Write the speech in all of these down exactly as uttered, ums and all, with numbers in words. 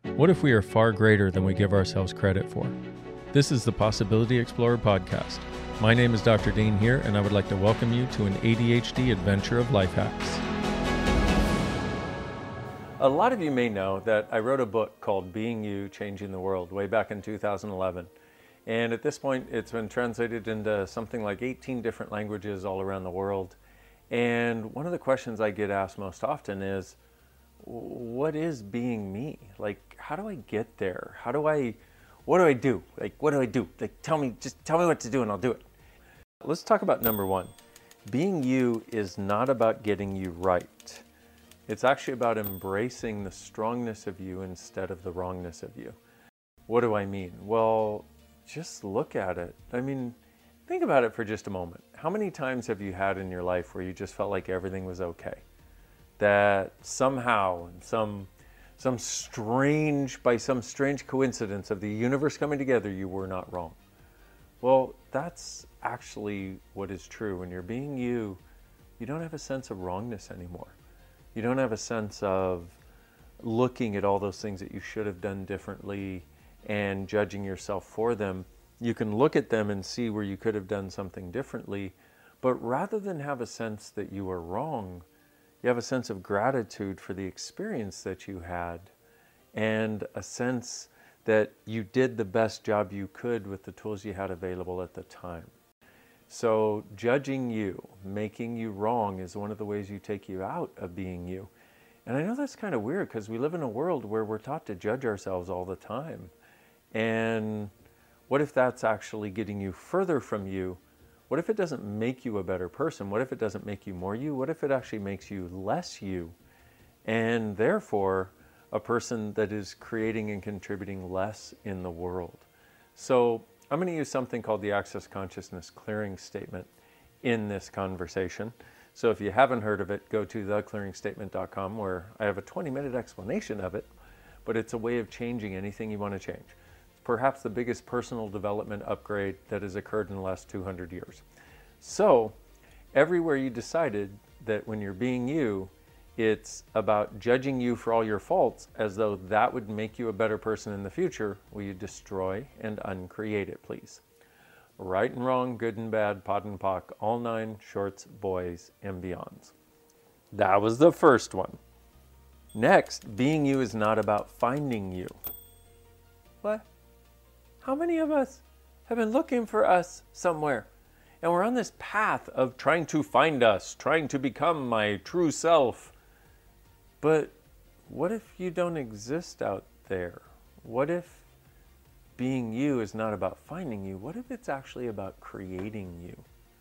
What if we are far greater than we give ourselves credit for? This is the Possibility Explorer podcast. My name is Doctor Dean here, and I would like to welcome you to an A D H D adventure of life hacks. A lot of you may know that I wrote a book called Being You, Changing the World way back in two thousand eleven. And at this point, it's been translated into something like eighteen different languages all around the world. And one of the questions I get asked most often is, what is being me? Like, how do I get there? How do I, what do I do? Like, what do I do? Like, tell me, just tell me what to do and I'll do it. Let's talk about number one. Being you is not about getting you right. It's actually about embracing the strongness of you instead of the wrongness of you. What do I mean? Well, just look at it. I mean, think about it for just a moment. How many times have you had in your life where you just felt like everything was okay? That somehow, some, some strange, by some strange coincidence of the universe coming together, you were not wrong. Well, that's actually what is true. When you're being you, you don't have a sense of wrongness anymore. You don't have a sense of looking at all those things that you should have done differently and judging yourself for them. You can look at them and see where you could have done something differently, but rather than have a sense that you were wrong, you have a sense of gratitude for the experience that you had and a sense that you did the best job you could with the tools you had available at the time. So judging you, making you wrong is one of the ways you take you out of being you. And I know that's kind of weird because we live in a world where we're taught to judge ourselves all the time. And what if that's actually getting you further from you? What if it doesn't make you a better person? What if it doesn't make you more you? What if it actually makes you less you? And therefore, a person that is creating and contributing less in the world. So I'm going to use something called the Access Consciousness Clearing Statement in this conversation. So if you haven't heard of it, go to the clearing statement dot com where I have a twenty minute explanation of it, but it's a way of changing anything you want to change. It's perhaps the biggest personal development upgrade that has occurred in the last two hundred years. So everywhere you decided that when you're being you, it's about judging you for all your faults as though that would make you a better person in the future, will you destroy and uncreate it, please? Right and wrong, good and bad, pot and pock, all nine shorts, boys, and beyonds. That was the first one. Next, being you is not about finding you. What? How many of us have been looking for us somewhere? And we're on this path of trying to find us, trying to become my true self. But what if you don't exist out there? What if being you is not about finding you? What if it's actually about creating you?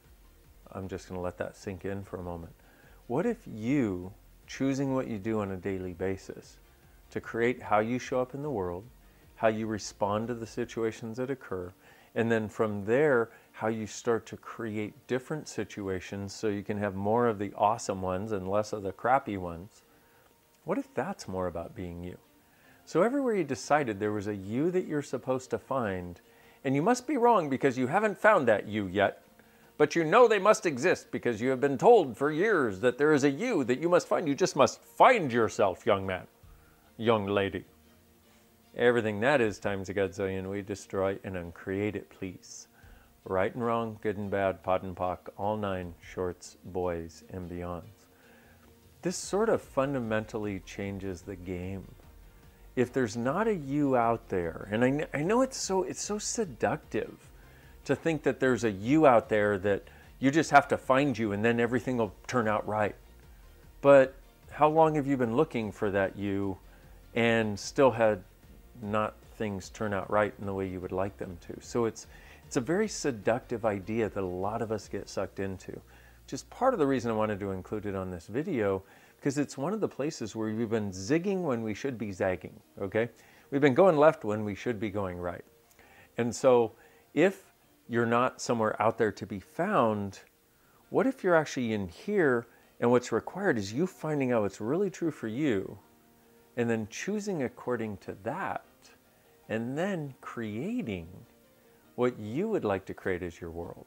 I'm just going to let that sink in for a moment. What if you, choosing what you do on a daily basis to create how you show up in the world, how you respond to the situations that occur, and then from there, how you start to create different situations so you can have more of the awesome ones and less of the crappy ones? What if that's more about being you? So everywhere you decided there was a you that you're supposed to find, and you must be wrong because you haven't found that you yet, but you know they must exist because you have been told for years that there is a you that you must find. You just must find yourself, young man, young lady. Everything that is times a godzillion, we destroy and uncreate it, please. Right and wrong, good and bad, pot and pock, all nine shorts, boys, and beyonds. This sort of fundamentally changes the game. If there's not a you out there, and I, I know it's so, it's so seductive to think that there's a you out there that you just have to find you and then everything will turn out right. But how long have you been looking for that you and still had not things turn out right in the way you would like them to? So it's, it's a very seductive idea that a lot of us get sucked into. Which is part of the reason I wanted to include it on this video, because it's one of the places where we've been zigging when we should be zagging, okay? We've been going left when we should be going right. And so if you're not somewhere out there to be found, what if you're actually in here and what's required is you finding out what's really true for you and then choosing according to that and then creating what you would like to create as your world.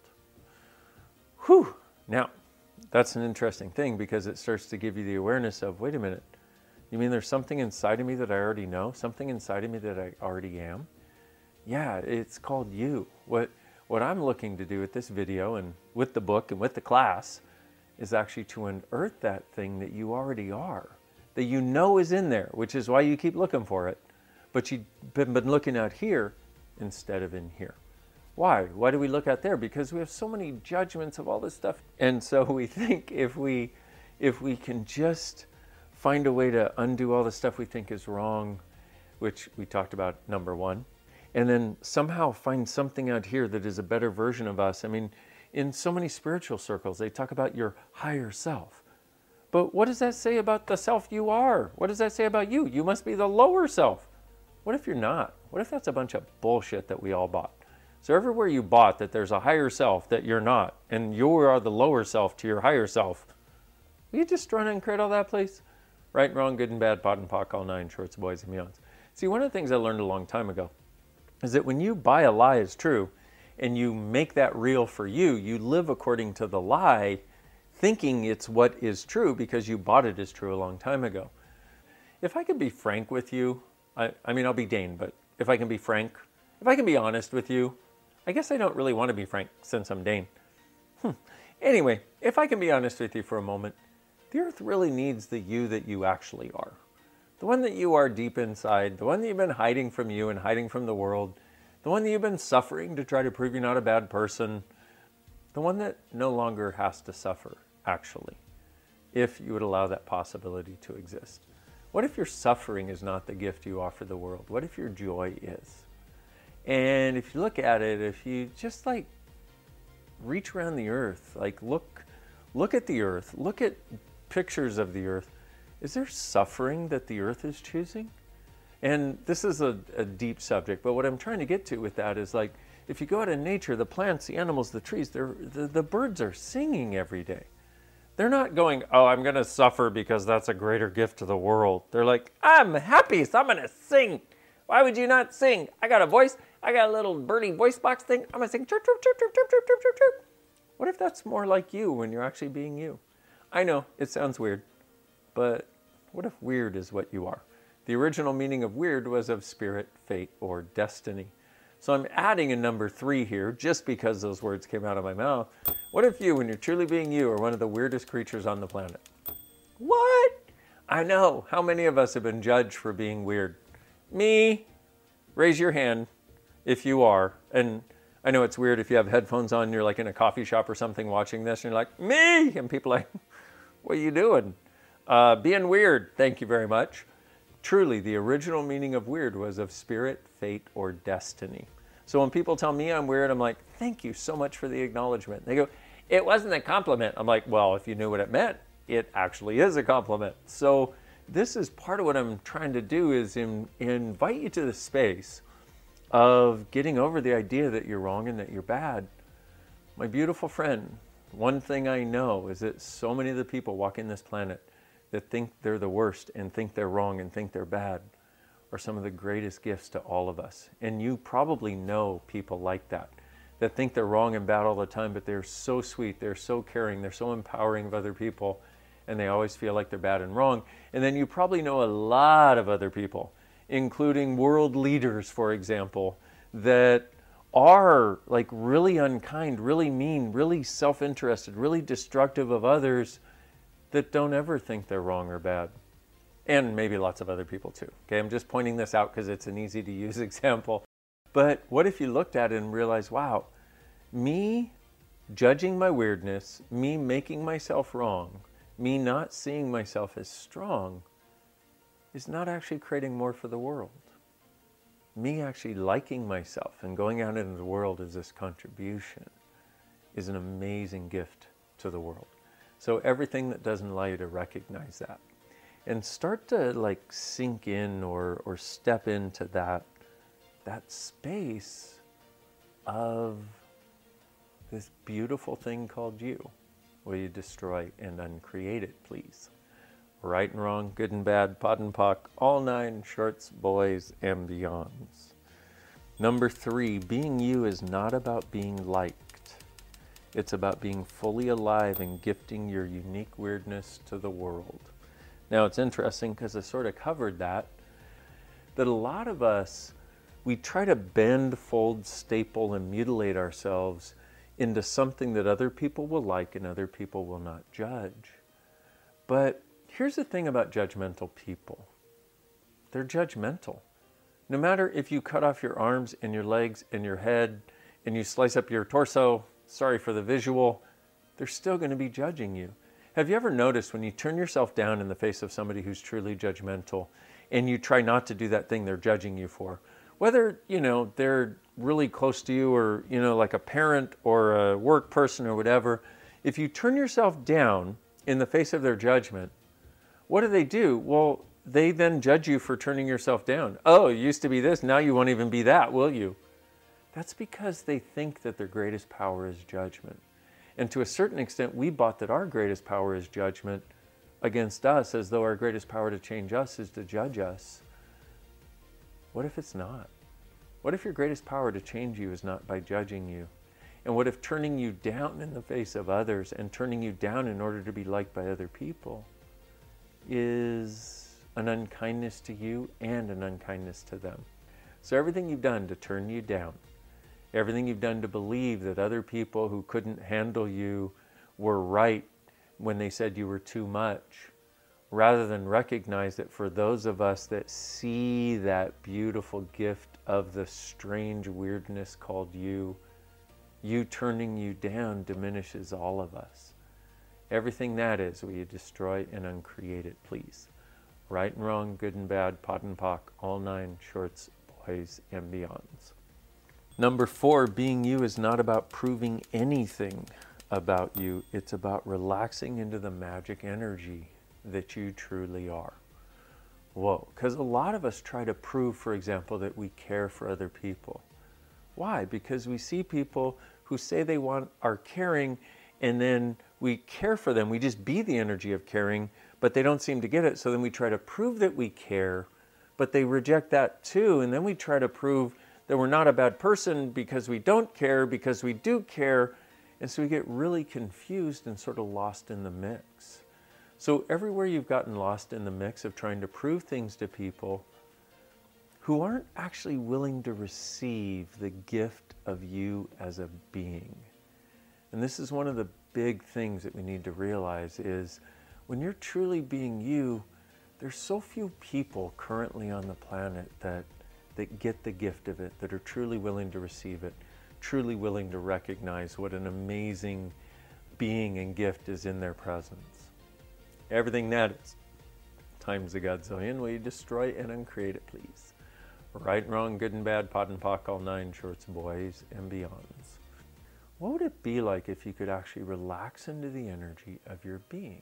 Whew! Now, that's an interesting thing because it starts to give you the awareness of, wait a minute, You mean there's something inside of me that I already know? Something inside of me that I already am? Yeah, it's called you. What, what I'm looking to do with this video and with the book and with the class is actually to unearth that thing that you already are, that you know is in there, which is why you keep looking for it, but you've been, been looking out here instead of in here. Why? Why do we look out there? Because we have so many judgments of all this stuff. And so we think if we, if we can just find a way to undo all the stuff we think is wrong, which we talked about number one, and then somehow find something out here that is a better version of us. I mean, in so many spiritual circles, they talk about your higher self. But what does that say about the self you are? What does that say about you? You must be the lower self. What if you're not? What if that's a bunch of bullshit that we all bought? So everywhere you bought that there's a higher self that you're not, and you are the lower self to your higher self, will you just run and create all that place? Right and wrong, good and bad, pot and pock, all nine, shorts, boys, and beyonds. See, one of the things I learned a long time ago is that when you buy a lie as true and you make that real for you, you live according to the lie, thinking it's what is true because you bought it as true a long time ago. If I could be frank with you, I, I mean, I'll be Dane, but if I can be frank, if I can be honest with you, I guess I don't really want to be frank since I'm Dane. Hmm. Anyway, if I can be honest with you for a moment, the earth really needs the you that you actually are. The one that you are deep inside, the one that you've been hiding from you and hiding from the world, the one that you've been suffering to try to prove you're not a bad person, the one that no longer has to suffer, actually, if you would allow that possibility to exist. What if your suffering is not the gift you offer the world? What if your joy is? And if you look at it, if you just like reach around the earth, like look, look at the earth, look at pictures of the earth, is there suffering that the earth is choosing? And this is a, a deep subject, but what I'm trying to get to with that is like, if you go out in nature, the plants, the animals, the trees, they're, the, the birds are singing every day. They're not going, oh, I'm going to suffer because that's a greater gift to the world. They're like, I'm happy, so I'm going to sing. Why would you not sing? I got a voice. I got a little birdie voice box thing. I'm going to sing chirp, chirp, chirp, chirp, chirp, chirp, chirp, chirp, chirp. What if that's more like you when you're actually being you? I know, it sounds weird, but what if weird is what you are? The original meaning of weird was of spirit, fate, or destiny. So I'm adding a number three here just because those words came out of my mouth. What if you, when you're truly being you, are one of the weirdest creatures on the planet? What? I know. How many of us have been judged for being weird? Me? Raise your hand if you are. And I know it's weird if you have headphones on, you're like in a coffee shop or something watching this, and you're like, me! And people are like, what are you doing? Uh, being weird. Thank you very much. Truly, the original meaning of weird was of spirit, fate, or destiny. So when people tell me I'm weird, I'm like, thank you so much for the acknowledgement. They go, it wasn't a compliment. I'm like, well, if you knew what it meant, it actually is a compliment. So this is part of what I'm trying to do is in, invite you to the space of getting over the idea that you're wrong and that you're bad. My beautiful friend, one thing I know is that so many of the people walking this planet that think they're the worst and think they're wrong and think they're bad are some of the greatest gifts to all of us. And you probably know people like that, that think they're wrong and bad all the time, but they're so sweet, they're so caring, they're so empowering of other people, and they always feel like they're bad and wrong. And then you probably know a lot of other people, including world leaders, for example, that are like really unkind, really mean, really self-interested, really destructive of others, that don't ever think they're wrong or bad. And maybe lots of other people too. Okay, I'm just pointing this out because it's an easy to use example. But what if you looked at it and realized, wow, me judging my weirdness, me making myself wrong, me not seeing myself as strong, is not actually creating more for the world. Me actually liking myself and going out into the world as this contribution is an amazing gift to the world. So everything that doesn't allow you to recognize that and start to like sink in or, or step into that, that space of this beautiful thing called you. Will you destroy and uncreate it, please? Right and wrong, good and bad, pot and pock, all nine shorts, boys, and beyonds. Number three, being you is not about being liked. It's about being fully alive and gifting your unique weirdness to the world. Now it's interesting because I sort of covered that, that a lot of us, we try to bend, fold, staple, and mutilate ourselves into something that other people will like and other people will not judge. But here's the thing about judgmental people. They're judgmental. No matter if you cut off your arms and your legs and your head and you slice up your torso, sorry for the visual, they're still going to be judging you. Have you ever noticed when you turn yourself down in the face of somebody who's truly judgmental and you try not to do that thing they're judging you for? Whether, you know, they're really close to you or, you know, like a parent or a work person or whatever, if you turn yourself down in the face of their judgment, what do they do? Well, they then judge you for turning yourself down. Oh, you used to be this, now you won't even be that, will you? That's because they think that their greatest power is judgment. And to a certain extent, we bought that our greatest power is judgment against us, as though our greatest power to change us is to judge us. What if it's not? What if your greatest power to change you is not by judging you? And what if turning you down in the face of others and turning you down in order to be liked by other people is an unkindness to you and an unkindness to them? So everything you've done to turn you down, everything you've done to believe that other people who couldn't handle you were right when they said you were too much, rather than recognize that for those of us that see that beautiful gift of the strange weirdness called you, you turning you down diminishes all of us. Everything that is, will you destroy and uncreate it, please? Right and wrong, good and bad, pot and pock, all nine shorts, boys and beyonds. Number four, being you is not about proving anything about you. It's about relaxing into the magic energy that you truly are. Whoa, because a lot of us try to prove, for example, that we care for other people. Why? Because we see people who say they want our caring, and then we care for them. We just be the energy of caring, but they don't seem to get it. So then we try to prove that we care, but they reject that too. And then we try to prove that we're not a bad person because we don't care, because we do care. And so we get really confused and sort of lost in the mix. So everywhere you've gotten lost in the mix of trying to prove things to people who aren't actually willing to receive the gift of you as a being. And this is one of the big things that we need to realize is when you're truly being you, there's so few people currently on the planet that, that get the gift of it, that are truly willing to receive it, truly willing to recognize what an amazing being and gift is in their presence. Everything that is times a godzillion, will you destroy and uncreate it, please? Right and wrong, good and bad, pot and pock, all nine shorts, boys and beyonds. What would it be like if you could actually relax into the energy of your being?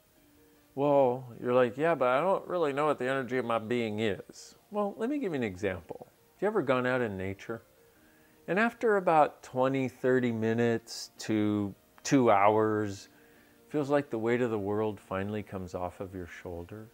Well, you're like, yeah, but I don't really know what the energy of my being is. Well, let me give you an example. Have you ever gone out in nature? And after about twenty, thirty minutes to two hours, feels like the weight of the world finally comes off of your shoulders.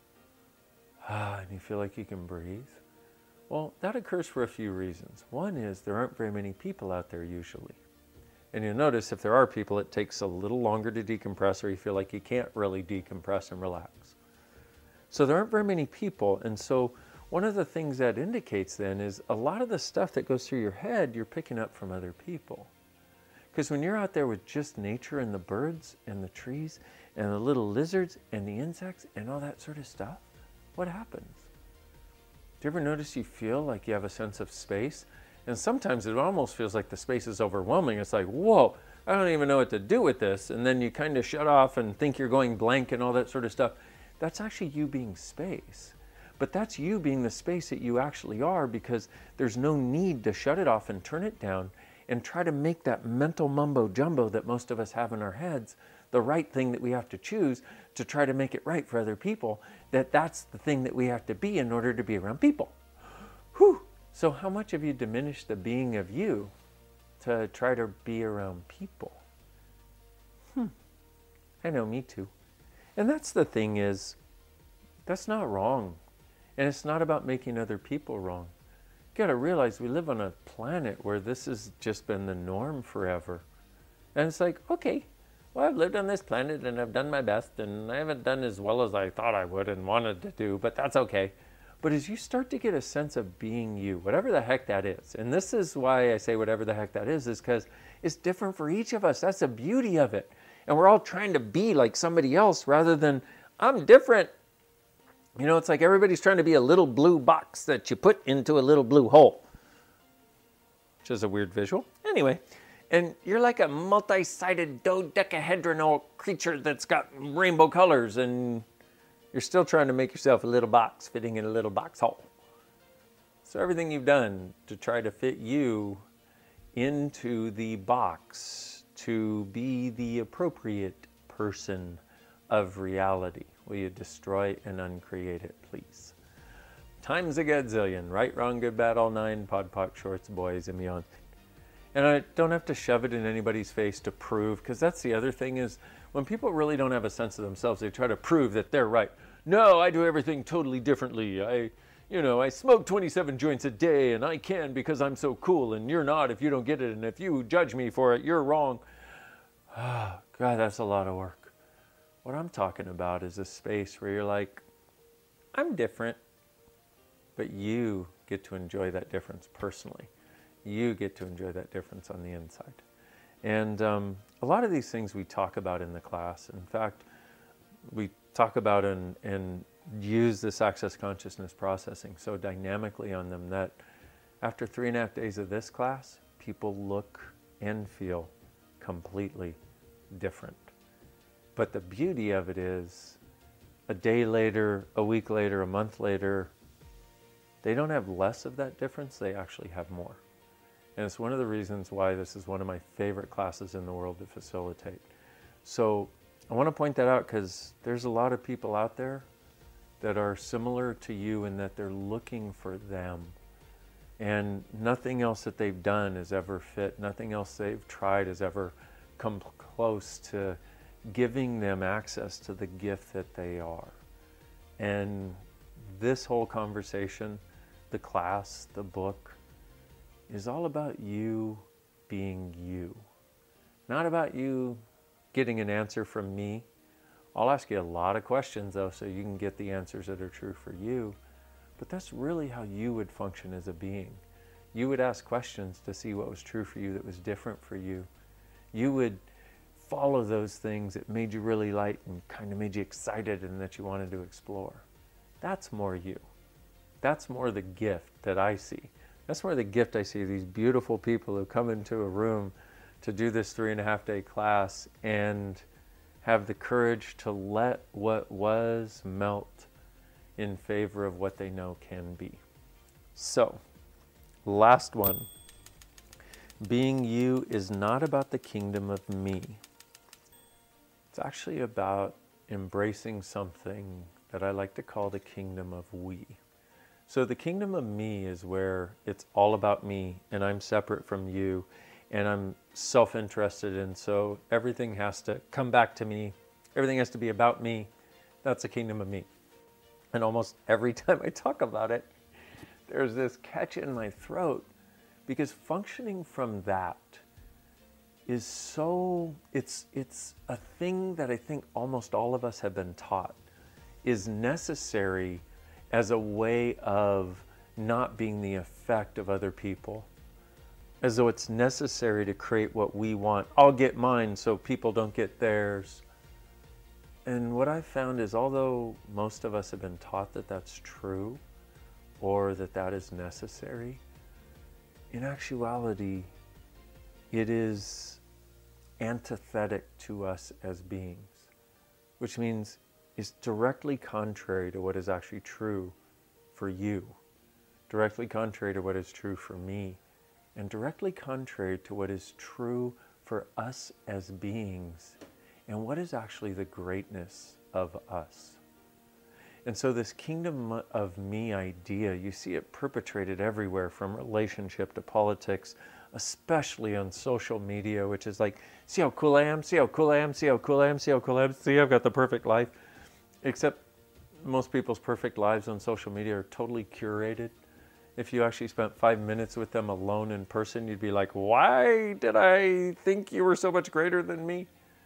Ah, and you feel like you can breathe. Well, that occurs for a few reasons. One is there aren't very many people out there usually. And you'll notice if there are people, it takes a little longer to decompress, or you feel like you can't really decompress and relax. So there aren't very many people. And so one of the things that indicates then is a lot of the stuff that goes through your head, you're picking up from other people. Because when you're out there with just nature and the birds and the trees and the little lizards and the insects and all that sort of stuff, what happens? Do you ever notice you feel like you have a sense of space? And sometimes it almost feels like the space is overwhelming. It's like, whoa, I don't even know what to do with this. And then you kind of shut off and think you're going blank and all that sort of stuff. That's actually you being space. But that's you being the space that you actually are, because there's no need to shut it off and turn it down and try to make that mental mumbo jumbo that most of us have in our heads the right thing that we have to choose to try to make it right for other people, that that's the thing that we have to be in order to be around people. Whew. So how much have you diminished the being of you to try to be around people? Hmm. I know, me too. And that's the thing is, that's not wrong. And it's not about making other people wrong. You gotta realize we live on a planet where this has just been the norm forever. And it's like, okay, well, I've lived on this planet and I've done my best and I haven't done as well as I thought I would and wanted to do, but that's okay. But as you start to get a sense of being you, whatever the heck that is, and this is why I say whatever the heck that is, is because it's different for each of us. That's the beauty of it. And we're all trying to be like somebody else rather than, I'm different. You know, it's like everybody's trying to be a little blue box that you put into a little blue hole, which is a weird visual. Anyway, and you're like a multi-sided dodecahedronal creature that's got rainbow colors, and you're still trying to make yourself a little box fitting in a little box hole. So everything you've done to try to fit you into the box to be the appropriate person of reality. Will you destroy and uncreate it, please? Times a gazillion. Right, wrong, good, bad, all nine. Pod, poc, shorts, boys, and beyond. And I don't have to shove it in anybody's face to prove, because that's the other thing is when people really don't have a sense of themselves, they try to prove that they're right. No, I do everything totally differently. I, you know, I smoke twenty-seven joints a day and I can because I'm so cool and you're not if you don't get it. And if you judge me for it, you're wrong. Oh, God, that's a lot of work. What I'm talking about is a space where you're like, I'm different, but you get to enjoy that difference personally. You get to enjoy that difference on the inside. And um, a lot of these things we talk about in the class. In fact, we talk about and, and use this access consciousness processing so dynamically on them that after three and a half days of this class, people look and feel completely different. But the beauty of it is a day later, a week later, a month later, they don't have less of that difference, they actually have more. And it's one of the reasons why this is one of my favorite classes in the world to facilitate. So I want to point that out because there's a lot of people out there that are similar to you in that they're looking for them. And nothing else that they've done has ever fit. Nothing else they've tried has ever come close to giving them access to the gift that they are. And this whole conversation, the class, the book, is all about you being you. Not about you getting an answer from me. I'll ask you a lot of questions though so you can get the answers that are true for you. But that's really how you would function as a being. You would ask questions to see what was true for you that was different for you. You would follow those things that made you really light and kind of made you excited and that you wanted to explore. That's more you. That's more the gift that I see. That's more the gift I see, these beautiful people who come into a room to do this three and a half day class and have the courage to let what was melt in favor of what they know can be. So, last one. Being you is not about the kingdom of me. It's actually about embracing something that I like to call the kingdom of we. So the kingdom of me is where it's all about me and I'm separate from you and I'm self-interested, and so everything has to come back to me. Everything has to be about me. That's the kingdom of me. And almost every time I talk about it, there's this catch in my throat because functioning from that is so, it's, it's a thing that I think almost all of us have been taught is necessary as a way of not being the effect of other people. As though it's necessary to create what we want. I'll get mine so people don't get theirs. And what I've found is although most of us have been taught that that's true or that that is necessary, in actuality, it is antithetic to us as beings, which means it's directly contrary to what is actually true for you, directly contrary to what is true for me, and directly contrary to what is true for us as beings, and what is actually the greatness of us. And so this kingdom of me idea, you see it perpetrated everywhere from relationship to politics, especially on social media, which is like, see how cool I am, see how cool I am, see how cool I am, see how cool I am, see I've got the perfect life. Except most people's perfect lives on social media are totally curated. If you actually spent five minutes with them alone in person, you'd be like, why did I think you were so much greater than me? It's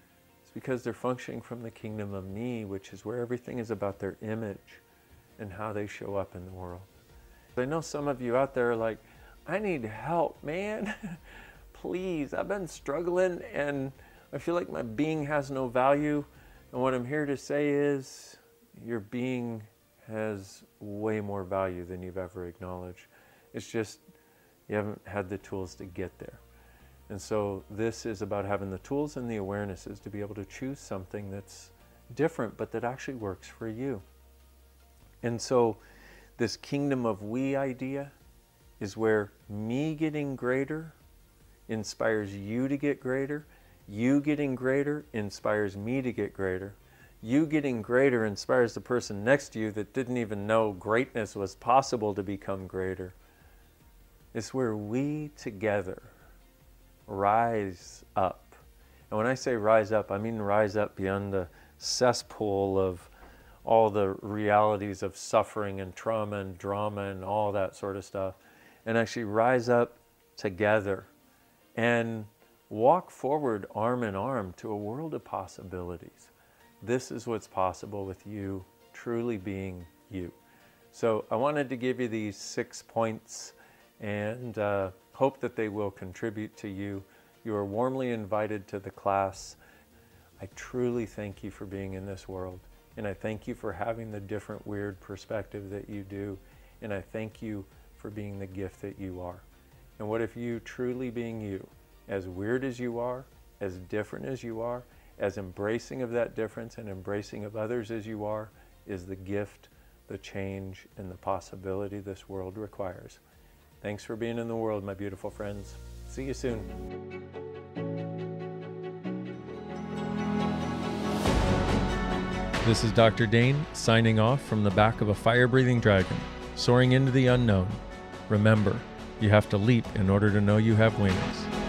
It's because they're functioning from the kingdom of me, which is where everything is about their image and how they show up in the world. I know some of you out there are like, I need help, man. Please, I've been struggling and I feel like my being has no value. And what I'm here to say is your being has way more value than you've ever acknowledged. It's just you haven't had the tools to get there. And so this is about having the tools and the awarenesses to be able to choose something that's different, but that actually works for you. And so this kingdom of we idea is where me getting greater inspires you to get greater. You getting greater inspires me to get greater. You getting greater inspires the person next to you that didn't even know greatness was possible to become greater. It's where we together rise up. And when I say rise up, I mean rise up beyond the cesspool of all the realities of suffering and trauma and drama and all that sort of stuff, and actually rise up together and walk forward arm in arm to a world of possibilities. This is what's possible with you truly being you. So I wanted to give you these six points and uh, hope that they will contribute to you. You are warmly invited to the class. I truly thank you for being in this world. And I thank you for having the different weird perspective that you do. And I thank you for being the gift that you are. And what if you truly being you, as weird as you are, as different as you are, as embracing of that difference and embracing of others as you are, is the gift, the change, and the possibility this world requires. Thanks for being in the world, my beautiful friends. See you soon. This is Doctor Dane signing off from the back of a fire-breathing dragon, soaring into the unknown. Remember, you have to leap in order to know you have wings.